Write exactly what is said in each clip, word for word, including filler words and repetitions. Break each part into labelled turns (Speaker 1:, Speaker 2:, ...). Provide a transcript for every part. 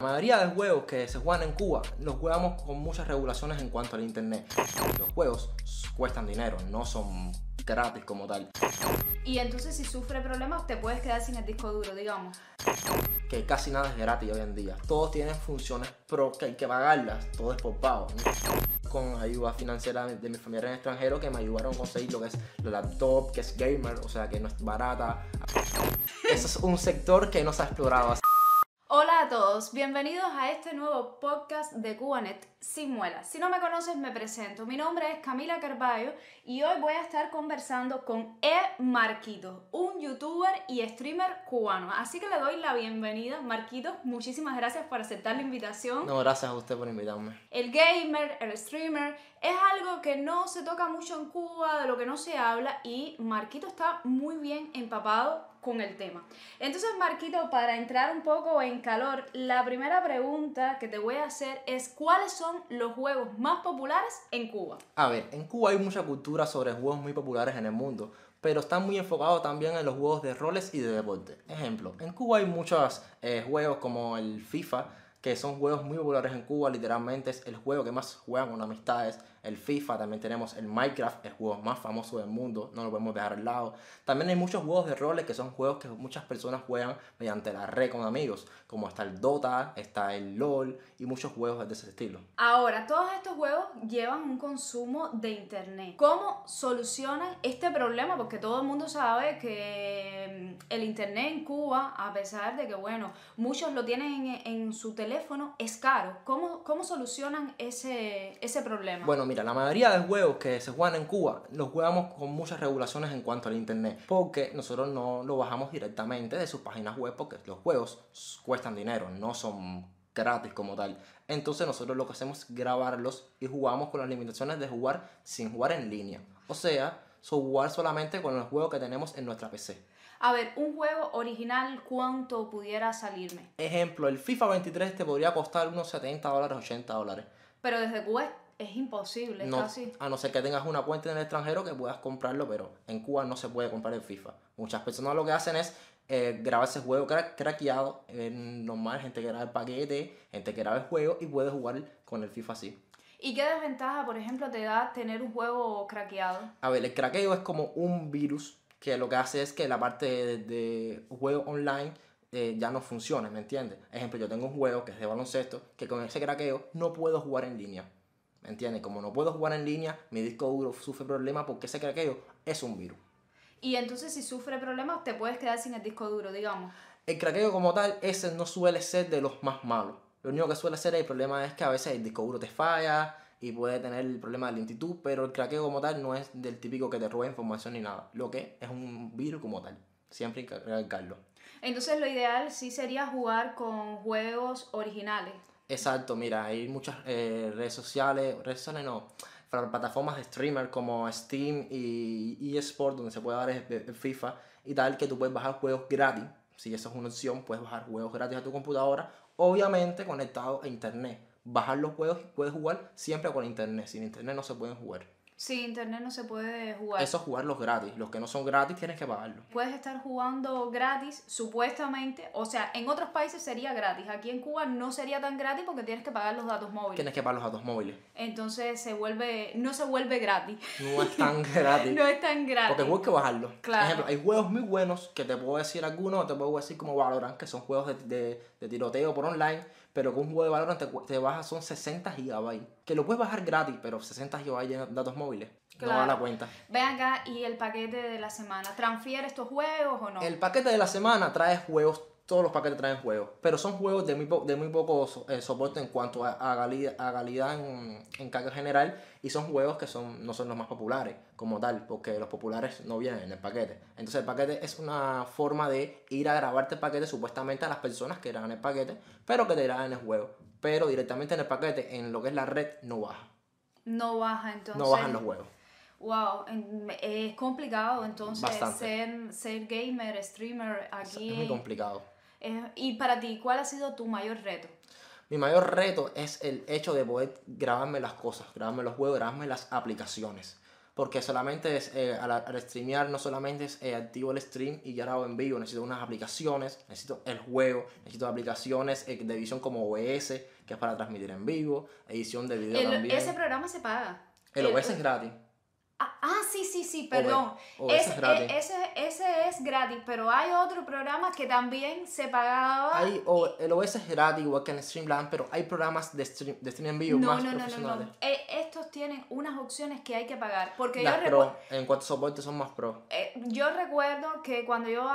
Speaker 1: La mayoría de juegos que se juegan en Cuba los jugamos con muchas regulaciones en cuanto al internet. Los juegos cuestan dinero, no son gratis como tal.
Speaker 2: Y entonces si sufre problemas te puedes quedar sin el disco duro, digamos.
Speaker 1: Que casi nada es gratis hoy en día. Todos tienen funciones pro que hay que pagarlas, todo es por pago, ¿no? Con ayuda financiera de mi familia en extranjero que me ayudaron a conseguir lo que es la laptop, que es gamer, o sea que no es barata. Eso es un sector que no se ha explorado.
Speaker 2: Hola a todos, bienvenidos a este nuevo podcast de Cubanet sin muelas. Si no me conoces, me presento. Mi nombre es Camila Carballo y hoy voy a estar conversando con E. Marquito, un youtuber y streamer cubano. Así que le doy la bienvenida. Marquito, muchísimas gracias por aceptar la invitación.
Speaker 1: No, gracias a usted por invitarme.
Speaker 2: El gamer, el streamer, es algo que no se toca mucho en Cuba, de lo que no se habla, y Marquito está muy bien empapado con el tema. Entonces, Marquito, para entrar un poco en calor, la primera pregunta que te voy a hacer es ¿cuáles son los juegos más populares en Cuba?
Speaker 1: A ver, en Cuba hay mucha cultura sobre juegos muy populares en el mundo, pero están muy enfocados también en los juegos de roles y de deporte. Ejemplo, en Cuba hay muchos eh, juegos como el FIFA, que son juegos muy populares en Cuba, literalmente es el juego que más juegan con amistades. El FIFA, también tenemos el Minecraft, el juego más famoso del mundo, no lo podemos dejar al lado. También hay muchos juegos de roles que son juegos que muchas personas juegan mediante la red con amigos, como está el Dota, está el LOL y muchos juegos de ese estilo.
Speaker 2: Ahora, todos estos juegos llevan un consumo de internet. ¿Cómo solucionan este problema? Porque todo el mundo sabe que el internet en Cuba, a pesar de que, bueno, muchos lo tienen en, en su teléfono, es caro. ¿Cómo, cómo solucionan ese, ese problema?
Speaker 1: Bueno, mira, la mayoría de juegos que se juegan en Cuba los jugamos con muchas regulaciones en cuanto al internet, porque nosotros no lo bajamos directamente de sus páginas web, porque los juegos cuestan dinero, no son gratis como tal. Entonces nosotros lo que hacemos es grabarlos y jugamos con las limitaciones de jugar sin jugar en línea. O sea, so jugar solamente con el juego que tenemos en nuestra P C.
Speaker 2: A ver, un juego original, ¿cuánto pudiera salirme?
Speaker 1: Ejemplo, el FIFA veintitrés te podría costar unos setenta dólares, ochenta dólares.
Speaker 2: Pero desde Cuba es imposible, es
Speaker 1: no,
Speaker 2: casi.
Speaker 1: A no ser que tengas una cuenta en el extranjero que puedas comprarlo, pero en Cuba no se puede comprar el FIFA. Muchas personas lo que hacen es eh, grabar ese juego cra craqueado, eh, normal, gente que graba el paquete, gente que graba el juego y puede jugar con el FIFA así.
Speaker 2: ¿Y qué desventaja, por ejemplo, te da tener un juego craqueado?
Speaker 1: A ver, el craqueo es como un virus que lo que hace es que la parte de, de juego online eh, ya no funciona, ¿me entiendes? Ejemplo, yo tengo un juego que es de baloncesto, que con ese craqueo no puedo jugar en línea. ¿Me entiendes? Como no puedo jugar en línea, mi disco duro sufre problemas porque ese craqueo es un virus.
Speaker 2: Y entonces si sufre problemas te puedes quedar sin el disco duro, digamos.
Speaker 1: El craqueo como tal, ese no suele ser de los más malos. Lo único que suele ser el problema es que a veces el disco duro te falla y puede tener el problema de lentitud, pero el craqueo como tal no es del típico que te roba información ni nada. Lo que es un virus como tal. Siempre hay que recalcarlo.
Speaker 2: Entonces lo ideal sí sería jugar con juegos originales.
Speaker 1: Exacto, mira, hay muchas eh, redes sociales, redes sociales no, plataformas de streamer como Steam y eSport donde se puede dar el, el FIFA y tal, que tú puedes bajar juegos gratis. Si eso es una opción, puedes bajar juegos gratis a tu computadora, obviamente conectado a internet. Bajar los juegos y puedes jugar siempre con internet, sin internet no se pueden jugar.
Speaker 2: Sin internet no se puede jugar.
Speaker 1: Eso es jugarlos gratis, los que no son gratis tienes que pagarlos.
Speaker 2: Puedes estar jugando gratis, supuestamente, o sea, en otros países sería gratis. Aquí en Cuba no sería tan gratis porque tienes que pagar los datos móviles.
Speaker 1: Tienes que pagar los datos móviles.
Speaker 2: Entonces se vuelve, no se vuelve gratis.
Speaker 1: No es tan gratis.
Speaker 2: No es tan gratis.
Speaker 1: Porque hay que bajarlo.
Speaker 2: Claro.
Speaker 1: Por ejemplo, hay juegos muy buenos que te puedo decir algunos, te puedo decir como Valorant, que son juegos de, de, de tiroteo por online, pero que un juego de Valorant te, te baja son sesenta gigabytes. Que lo puedes bajar gratis, pero sesenta gigabytes de datos móviles.
Speaker 2: Claro.
Speaker 1: No da la cuenta.
Speaker 2: Ven acá, ¿y el paquete de la semana? ¿Transfiere estos juegos o no?
Speaker 1: El paquete de la semana trae juegos, todos los paquetes traen juegos, pero son juegos de muy, po de muy poco so eh, soporte en cuanto a, a, calidad, a calidad en, en carga general, y son juegos que son, no son los más populares como tal, porque los populares no vienen en el paquete. Entonces el paquete es una forma de ir a grabarte el paquete supuestamente a las personas que graban el paquete, pero que te graban el juego. Pero directamente en el paquete, en lo que es la red, no baja.
Speaker 2: No baja, entonces.
Speaker 1: No bajan los juegos.
Speaker 2: Wow, es complicado entonces
Speaker 1: Bastante.
Speaker 2: ser, ser gamer, streamer aquí.
Speaker 1: Es muy complicado.
Speaker 2: Es, y para ti, ¿cuál ha sido tu mayor reto?
Speaker 1: Mi mayor reto es el hecho de poder grabarme las cosas, grabarme los juegos, grabarme las aplicaciones. porque solamente es, eh, al, al streamear no solamente es eh, activo el stream y ya lo hago en vivo, necesito unas aplicaciones, necesito el juego, necesito aplicaciones eh, de edición como O B S, que es para transmitir en vivo, edición de video
Speaker 2: El-
Speaker 1: también.
Speaker 2: ese programa se paga.
Speaker 1: El
Speaker 2: El-
Speaker 1: O B S es gratis.
Speaker 2: Ah, ah, sí, sí, sí, perdón.
Speaker 1: O B S
Speaker 2: Ese,
Speaker 1: es gratis.
Speaker 2: e- ese, ese es gratis, pero hay otro programa que también se pagaba.
Speaker 1: Hay, o, el O B S es gratis, igual que en Streamlabs, pero hay programas de stream, de stream en vivo
Speaker 2: No,
Speaker 1: más
Speaker 2: no, no, no,
Speaker 1: profesionales.
Speaker 2: no. Eh, estos tienen unas opciones que hay que pagar. Porque
Speaker 1: Las
Speaker 2: yo recuerdo.
Speaker 1: pro, en cuanto a soporte, son más pro.
Speaker 2: Eh, yo recuerdo que cuando yo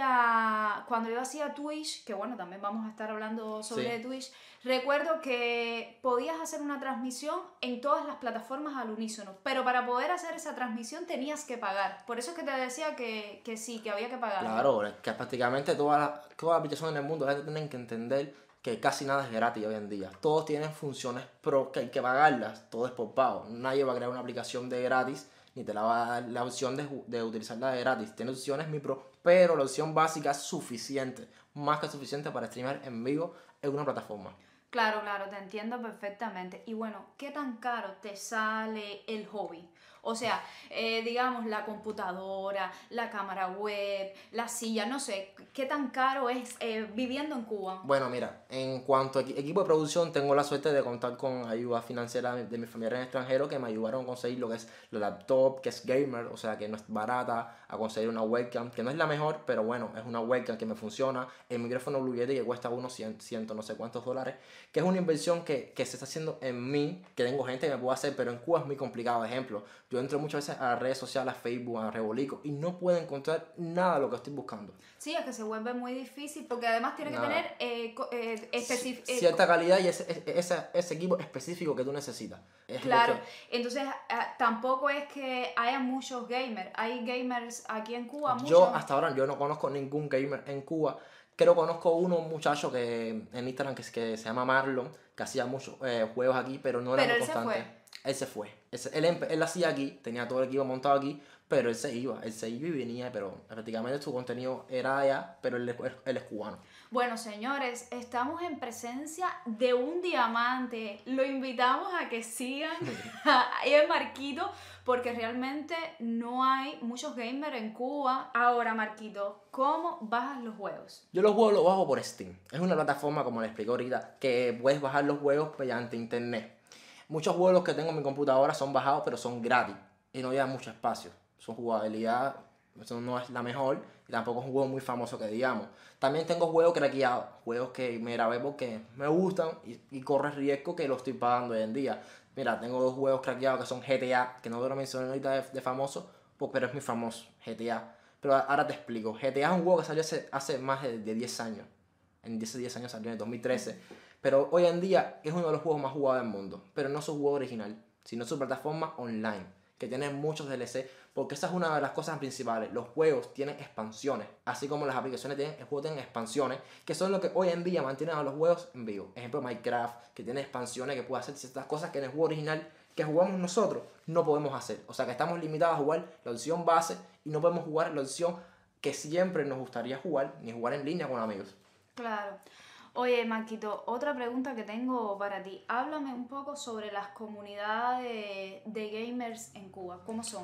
Speaker 2: hacía cuando yo hacía Twitch, que bueno, también vamos a estar hablando sobre
Speaker 1: Sí.
Speaker 2: Twitch, recuerdo que podías hacer una transmisión en todas las plataformas al unísono, pero para poder hacer esa transmisión tenías que pagar. Por eso es que te decía que, que sí, que había que pagar.
Speaker 1: Claro, es que prácticamente todas las, todas las aplicaciones en el mundo la gente tienen que entender que casi nada es gratis hoy en día. Todos tienen funciones pro que hay que pagarlas, todo es por pago. Nadie va a crear una aplicación de gratis ni te la va a dar la opción de, ju- de utilizarla de gratis. Tiene opciones mi pro, pero la opción básica es suficiente, más que suficiente para streamar en vivo en una plataforma.
Speaker 2: Claro, claro, te entiendo perfectamente. Y bueno, ¿qué tan caro te sale el hobby? O sea, eh, digamos, la computadora, la cámara web, la silla, no sé, ¿qué tan caro es eh, viviendo en Cuba?
Speaker 1: Bueno, mira, en cuanto a equi- equipo de producción, tengo la suerte de contar con ayuda financiera de de mis familiares en el extranjero que me ayudaron a conseguir lo que es la laptop, que es gamer, o sea, que no es barata, a conseguir una webcam, que no es la mejor, pero bueno, es una webcam que me funciona, el micrófono Blue Yeti que cuesta unos cien, ciento no sé cuántos dólares, que es una inversión que, que se está haciendo en mí, que tengo gente que me puede hacer, pero en Cuba es muy complicado. Ejemplo, yo entro muchas veces a las redes sociales, a Facebook, a Rebolico, y no puedo encontrar nada de lo que estoy buscando.
Speaker 2: Sí, es que se vuelve muy difícil porque además tiene que
Speaker 1: Nada.
Speaker 2: tener eh, co- eh, especi- eh,
Speaker 1: Cierta calidad y ese, ese, ese- ese equipo específico que tú necesitas. Es lo
Speaker 2: Claro,
Speaker 1: que-
Speaker 2: entonces ah, tampoco es que haya muchos gamers. Hay gamers aquí en Cuba, muchos.
Speaker 1: yo hasta ahora yo no conozco ningún gamer en Cuba. Creo que conozco uno, un muchacho que en Instagram que, es- que se llama Marlon, que hacía muchos eh, juegos aquí, pero no era
Speaker 2: Pero
Speaker 1: muy
Speaker 2: él se
Speaker 1: constante.
Speaker 2: fue.
Speaker 1: Él se fue. Ese- él, empe- él hacía aquí, tenía todo el equipo montado aquí, pero él se iba. Él se iba y venía, pero prácticamente su contenido era allá, pero él, es- él es cubano.
Speaker 2: Bueno, señores, estamos en presencia de un diamante. Lo invitamos a que sigan a el Marquito porque realmente no hay muchos gamers en Cuba. Ahora, Marquito, ¿cómo bajas los juegos?
Speaker 1: Yo los juegos los bajo por Steam. Es una plataforma, como les explico ahorita, que puedes bajar los juegos mediante internet. Muchos juegos que tengo en mi computadora son bajados, pero son gratis y no llevan mucho espacio. Su jugabilidad eso no es la mejor y tampoco es un juego muy famoso que digamos. También tengo juegos craqueados, juegos que me grabé porque me gustan y, y corre riesgo que lo estoy pagando hoy en día. Mira, tengo dos juegos craqueados que son G T A, que no te lo mencioné ahorita de, de famoso, pues, pero es muy famoso, G T A. Pero ahora te explico. G T A es un juego que salió hace, hace más de, de diez años. En diez, diez años salió en el dos mil trece. Pero hoy en día es uno de los juegos más jugados del mundo. Pero no su juego original, sino su plataforma online, que tiene muchos D L C. Porque esa es una de las cosas principales. Los juegos tienen expansiones. Así como las aplicaciones tienen, el juego tiene expansiones, que son lo que hoy en día mantienen a los juegos en vivo. Ejemplo, Minecraft, que tiene expansiones, que puede hacer ciertas cosas que en el juego original que jugamos nosotros no podemos hacer. O sea que estamos limitados a jugar la opción base y no podemos jugar la opción que siempre nos gustaría jugar, ni jugar en línea con amigos.
Speaker 2: Claro. Oye, Marquito, otra pregunta que tengo para ti. Háblame un poco sobre las comunidades de gamers en Cuba. ¿Cómo son?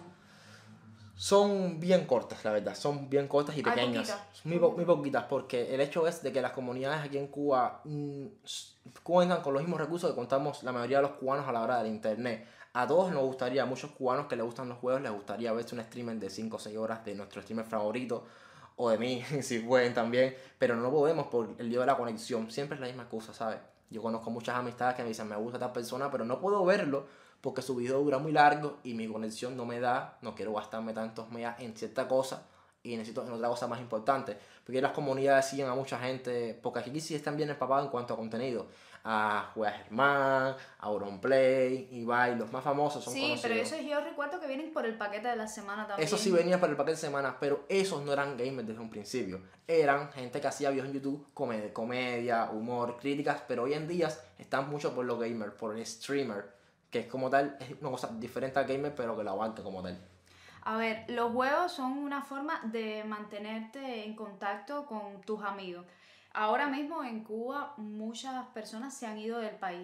Speaker 1: Son bien cortas, la verdad, son bien cortas y
Speaker 2: Hay
Speaker 1: pequeñas.
Speaker 2: poquitas.
Speaker 1: Muy, po- muy poquitas, porque el hecho es de que las comunidades aquí en Cuba mm, s- cuentan con los mismos recursos que contamos la mayoría de los cubanos a la hora del internet. A todos nos gustaría, a muchos cubanos que les gustan los juegos, les gustaría verse un streamer de cinco o seis horas de nuestro streamer favorito, o de mí, si pueden también, pero no podemos por el lío de la conexión. Siempre es la misma cosa, ¿sabes? Yo conozco muchas amistades que me dicen, me gusta tal persona, pero no puedo verlo porque su video dura muy largo y mi conexión no me da, no quiero gastarme tantos megas en cierta cosa y necesito en otra cosa más importante. Porque las comunidades siguen a mucha gente, porque aquí sí están bien empapados en cuanto a contenido. A Juega Germán, a Auronplay, Ibai, los más famosos son
Speaker 2: Sí,
Speaker 1: conocidos.
Speaker 2: pero eso yo recuerdo que vienen por el paquete de la semana también.
Speaker 1: Eso sí venía para el paquete de semana, pero esos no eran gamers desde un principio. Eran gente que hacía videos en YouTube, comedia, comedia, humor, críticas, pero hoy en día están mucho por los gamers, por el streamer, que es como tal, es una cosa diferente al gamer, pero que la abarca como tal.
Speaker 2: A ver, los juegos son una forma de mantenerte en contacto con tus amigos. Ahora mismo en Cuba muchas personas se han ido del país,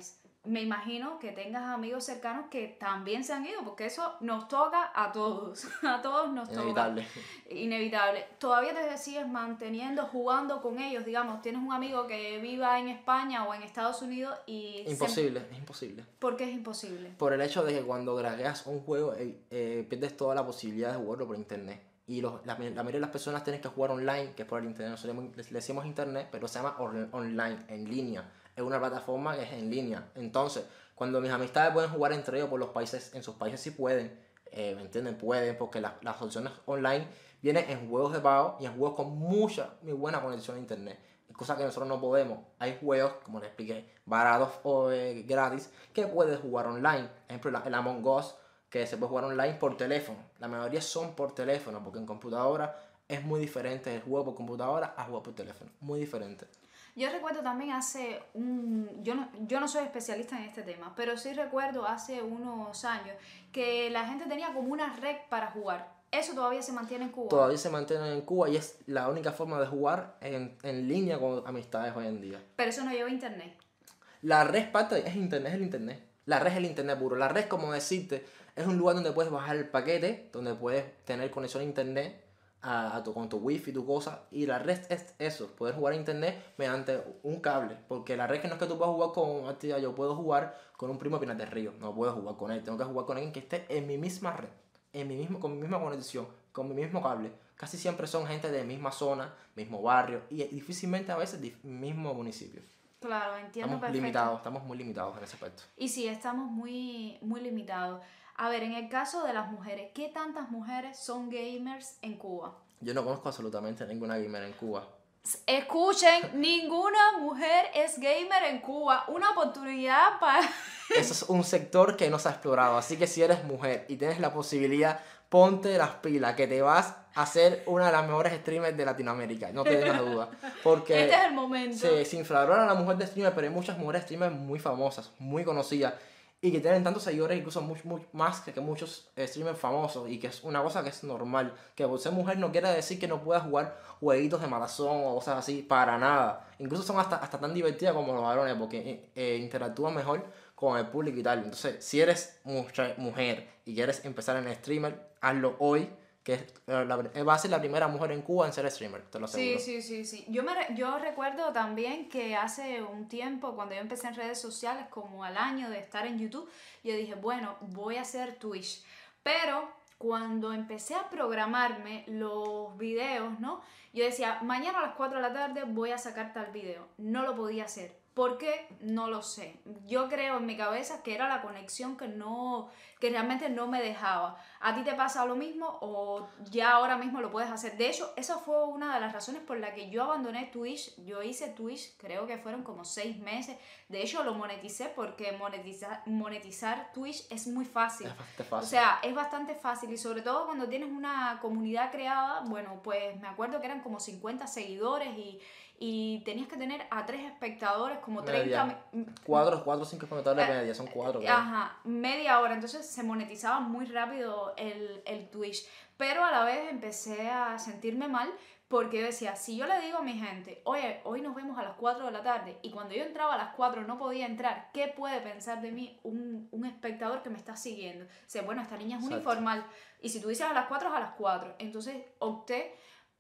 Speaker 2: me imagino que tengas amigos cercanos que también se han ido, porque eso nos toca a todos, a todos nos
Speaker 1: Inevitable.
Speaker 2: toca. Inevitable. ¿Todavía te sigues manteniendo, jugando con ellos? Digamos, tienes un amigo que viva en España o en Estados Unidos y...
Speaker 1: Imposible, se... es imposible.
Speaker 2: ¿Por qué es imposible?
Speaker 1: Por el hecho de que cuando dragueas un juego, eh, eh, pierdes toda la posibilidad de jugarlo por internet. Y los, la, la mayoría de las personas tienen que jugar online, que es por el internet. Nosotros le, le decimos internet, pero se llama on, online, en línea. Es una plataforma que es en línea. Entonces, cuando mis amistades pueden jugar entre ellos por los países, en sus países sí pueden, eh, ¿me entienden? Pueden, porque la, las opciones online vienen en juegos de pago y en juegos con mucha, muy buena conexión a internet. Cosa que nosotros no podemos. Hay juegos, como les expliqué, baratos o eh, gratis, que puedes jugar online. Por ejemplo, el Among Us, que se puede jugar online por teléfono. La mayoría son por teléfono, porque en computadora es muy diferente el juego por computadora a jugar por teléfono. Muy diferente.
Speaker 2: Yo recuerdo también hace un... Yo no, yo no soy especialista en este tema, pero sí recuerdo hace unos años que la gente tenía como una red para jugar. ¿Eso todavía se mantiene en Cuba?
Speaker 1: Todavía se mantiene en Cuba y es la única forma de jugar en, en línea con amistades hoy en día.
Speaker 2: Pero eso no lleva internet.
Speaker 1: La red parte es internet, es el internet. La red es el internet puro. La red, como decirte, es un lugar donde puedes bajar el paquete, donde puedes tener conexión a internet a, a tu, con tu wifi, tu cosa. Y la red es eso, poder jugar a internet mediante un cable. Porque la red que no es que tú puedas jugar con actividad, yo puedo jugar con un primo de Pinar del Río. No puedo jugar con él, tengo que jugar con alguien que esté en mi misma red. En mi mismo, con mi misma conexión, con mi mismo cable. Casi siempre son gente de misma zona, mismo barrio y difícilmente a veces mismo municipio.
Speaker 2: Claro, entiendo
Speaker 1: estamos
Speaker 2: perfecto.
Speaker 1: limitados, estamos muy limitados en ese aspecto.
Speaker 2: Y sí, estamos muy, muy limitados. A ver, en el caso de las mujeres, ¿qué tantas mujeres son gamers en Cuba?
Speaker 1: Yo no conozco absolutamente ninguna gamer en Cuba.
Speaker 2: Escuchen, ninguna mujer es gamer en Cuba. Una oportunidad para...
Speaker 1: Eso es un sector que no se ha explorado, así que si eres mujer y tienes la posibilidad, ponte las pilas, que te vas a ser una de las mejores streamers de Latinoamérica, no te tengas duda. Porque
Speaker 2: este es el momento.
Speaker 1: Se, se infravalora a la mujer de streamer, pero hay muchas mujeres streamers muy famosas, muy conocidas, y que tienen tantos seguidores, incluso much, much, más que, que muchos streamers famosos, y que es una cosa que es normal. Que por ser mujer no quiere decir que no puedas jugar jueguitos de maratón o cosas así, para nada. Incluso son hasta, hasta tan divertidas como los varones, porque eh, interactúan mejor con el público y tal. Entonces, si eres mucha, mujer y quieres empezar en streamer, hazlo hoy, que es la, va a ser la primera mujer en Cuba en ser streamer, te lo aseguro.
Speaker 2: Sí, sí, sí, sí. Yo, me, yo recuerdo también que hace un tiempo, cuando yo empecé en redes sociales, como al año de estar en YouTube, yo dije, bueno, voy a hacer Twitch. Pero cuando empecé a programarme los videos, ¿no? Yo decía, mañana a las cuatro de la tarde voy a sacar tal video. No lo podía hacer. ¿Por qué? No lo sé. Yo creo en mi cabeza que era la conexión que no, que realmente no me dejaba. ¿A ti te pasa lo mismo o ya ahora mismo lo puedes hacer? De hecho, esa fue una de las razones por la que yo abandoné Twitch. Yo hice Twitch, creo que fueron como seis meses. De hecho, lo moneticé porque monetizar, monetizar Twitch es muy fácil.
Speaker 1: Es bastante fácil.
Speaker 2: O sea, es bastante fácil y sobre todo cuando tienes una comunidad creada, bueno, pues me acuerdo que eran como cincuenta seguidores y... y tenías que tener a tres espectadores, como treinta...
Speaker 1: Media. Cuatro, cuatro o cinco espectadores de media, son cuatro. Creo.
Speaker 2: Ajá, media hora, entonces se monetizaba muy rápido el, el Twitch, pero a la vez empecé a sentirme mal porque yo decía, si yo le digo a mi gente, oye, hoy nos vemos a las cuatro de la tarde, y cuando yo entraba a las cuatro no podía entrar, ¿qué puede pensar de mí un, un espectador que me está siguiendo? O sea, bueno, esta niña es
Speaker 1: Exacto.
Speaker 2: uniformal, y si tú dices a las cuatro es a las cuatro, entonces opté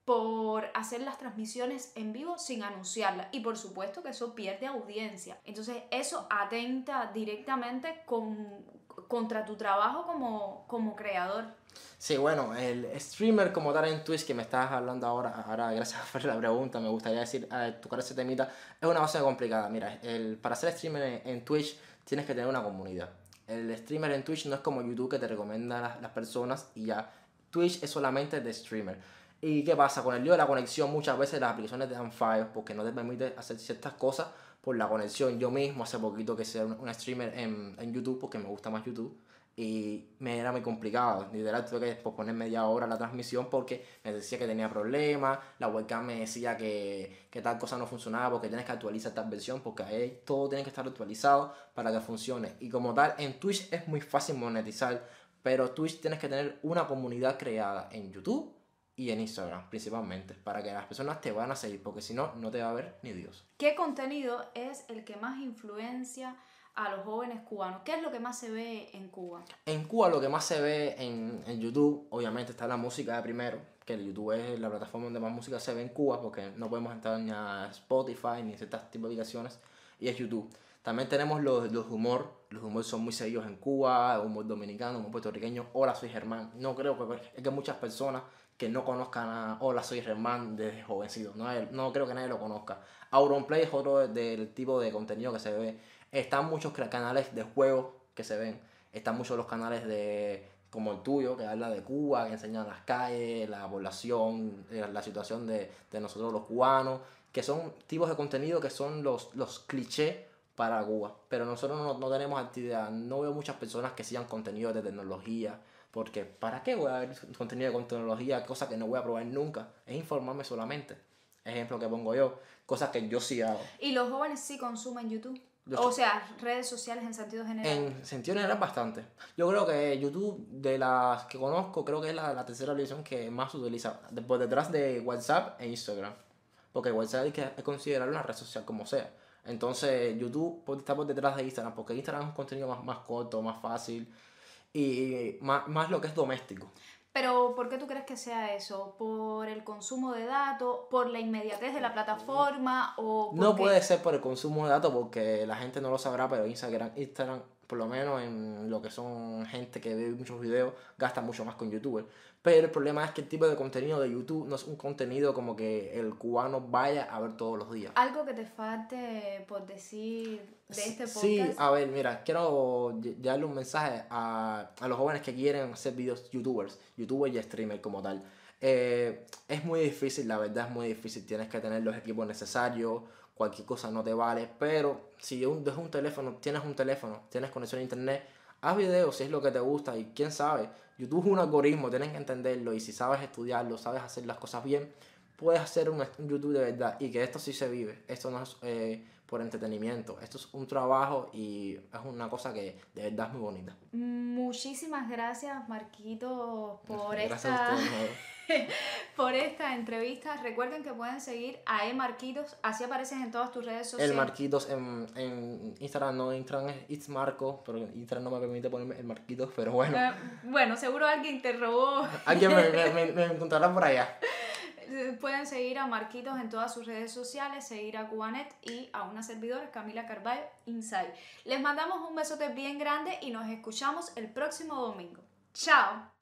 Speaker 2: por hacer las transmisiones en vivo sin anunciarlas, y por supuesto que eso pierde audiencia, entonces eso atenta directamente con, contra tu trabajo como, como creador.
Speaker 1: Sí, bueno, el streamer como tal en Twitch que me estás hablando ahora, ahora gracias por la pregunta, me gustaría decir, eh, tocar ese temita, es una base complicada. Mira, el, para ser streamer en, en Twitch tienes que tener una comunidad. El streamer en Twitch no es como YouTube que te recomienda las, las personas y ya. Twitch es solamente de streamer. ¿Y qué pasa? Con el lío de la conexión muchas veces las aplicaciones te dan fallos porque no te permite hacer ciertas cosas por la conexión. Yo mismo hace poquito que sea un, un streamer en, en YouTube porque me gusta más YouTube y me era muy complicado. Literal tuve que posponer media hora la transmisión porque me decía que tenía problemas, la webcam me decía que, que tal cosa no funcionaba porque tienes que actualizar tal versión porque ahí todo tiene que estar actualizado para que funcione. Y como tal, en Twitch es muy fácil monetizar, pero Twitch tienes que tener una comunidad creada en YouTube y en Instagram principalmente, para que las personas te van a seguir, porque si no, no te va a ver ni Dios.
Speaker 2: ¿Qué contenido es el que más influencia a los jóvenes cubanos? ¿Qué es lo que más se ve en Cuba?
Speaker 1: En Cuba lo que más se ve en, en YouTube, obviamente está la música de primero, que el YouTube es la plataforma donde más música se ve en Cuba, porque no podemos entrar ni a Spotify ni a ciertos tipos de aplicaciones, y es YouTube. También tenemos los, los humor, los humor son muy seguidos en Cuba, humor dominicano, humor puertorriqueño. Hola, soy Germán. No creo que, es que muchas personas que no conozcan a Hola, soy Germán desde jovencito, no, no creo que nadie lo conozca. Auronplay es otro del tipo de contenido que se ve. Están muchos canales de juegos que se ven, están muchos los canales de como el tuyo, que habla de Cuba, que enseña las calles, la población, la situación de, de nosotros los cubanos, que son tipos de contenido que son los, los clichés para Cuba. Pero nosotros no, no tenemos actividad, no veo muchas personas que sigan contenido de tecnología, porque ¿para qué voy a ver contenido de tecnología? Cosas que no voy a probar nunca, es informarme solamente. Ejemplo que pongo yo, cosas que yo sí hago.
Speaker 2: ¿Y los jóvenes sí consumen YouTube?
Speaker 1: Yo
Speaker 2: O sea, redes sociales en sentido general.
Speaker 1: En sentido general bastante. Yo creo que YouTube, de las que conozco, creo que es la, la tercera aplicación que más se utiliza, por detrás de WhatsApp e Instagram. Porque WhatsApp hay que es considerarlo una red social como sea. Entonces YouTube está por detrás de Instagram, porque Instagram es un contenido más, más corto, más fácil y más, más lo que es doméstico.
Speaker 2: Pero ¿por qué tú crees que sea eso? ¿Por el consumo de datos? ¿Por la inmediatez de la plataforma? ¿O por
Speaker 1: No
Speaker 2: qué?
Speaker 1: puede ser por el consumo de datos porque la gente no lo sabrá, pero Instagram, Instagram, por lo menos en lo que son gente que ve muchos videos, gasta mucho más con YouTubers. Pero el problema es que el tipo de contenido de YouTube no es un contenido como que el cubano vaya a ver todos los días.
Speaker 2: Algo que te falte por decir de este podcast.
Speaker 1: Sí, a ver, mira, quiero darle un mensaje a, a los jóvenes que quieren hacer videos youtubers, youtubers y streamers como tal. Eh, es muy difícil, la verdad es muy difícil, tienes que tener los equipos necesarios, cualquier cosa no te vale, pero si un, dejas un teléfono, tienes un teléfono, tienes conexión a internet, haz videos si es lo que te gusta y quién sabe, YouTube es un algoritmo, tienes que entenderlo y si sabes estudiarlo, sabes hacer las cosas bien, puedes hacer un, un YouTube de verdad y que esto sí se vive, esto no es eh, por entretenimiento, esto es un trabajo y es una cosa que de verdad es muy bonita.
Speaker 2: Muchísimas gracias, Marquitos, por
Speaker 1: Gracias
Speaker 2: esta...
Speaker 1: a ustedes,
Speaker 2: por esta entrevista. Recuerden que pueden seguir a E Marquitos, así apareces en todas tus redes sociales.
Speaker 1: El Marquitos en, en Instagram, no, Instagram es It's Marco, pero Instagram no me permite ponerme el Marquitos, pero bueno.
Speaker 2: Eh, bueno, seguro alguien te robó.
Speaker 1: Alguien me, me, me, me encontrará por allá.
Speaker 2: Pueden seguir a Marquitos en todas sus redes sociales, seguir a Cubanet y a una servidora, Camila Carballo, Inside. Les mandamos un besote bien grande y nos escuchamos el próximo domingo. ¡Chao!